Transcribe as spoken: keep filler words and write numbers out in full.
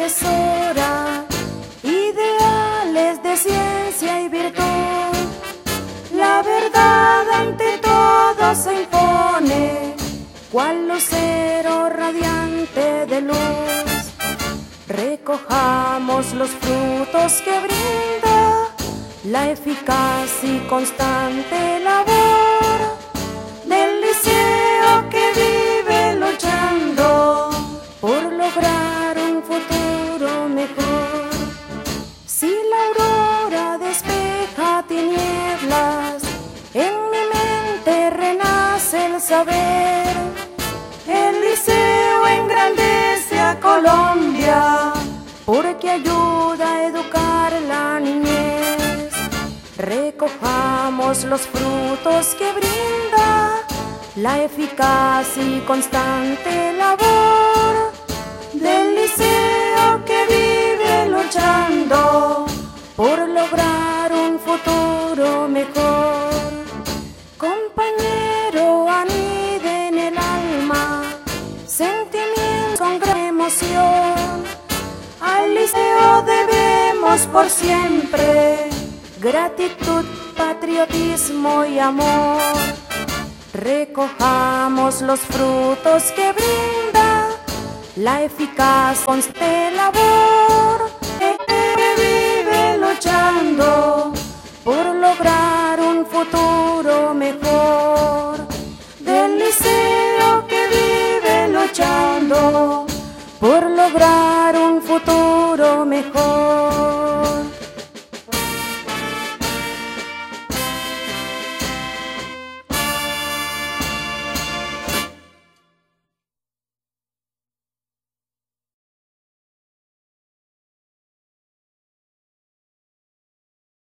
atesora ideales de ciencia y virtud. La verdad ante todo se impone, cual lucero radiante de luz. Recojamos los frutos que brinda la eficaz y constante labor del liceo que vive luchando por lograr un futuro mejor. Si la aurora despeja tinieblas, en mi mente renace el saber. El liceo engrandece a Colombia porque ayuda a educar la niñez. Recojamos los frutos que brinda la eficaz y constante labor del liceo que vive luchando por lograr un futuro mejor. Compañero, anide en el alma sentimientos con gran emoción. Al liceo debemos por siempre gratitud, patriotismo y amor. Recojamos los frutos que brinda la eficaz constante labor que vive luchando por lograr un futuro mejor. Del liceo que vive luchando por lograr un futuro mejor.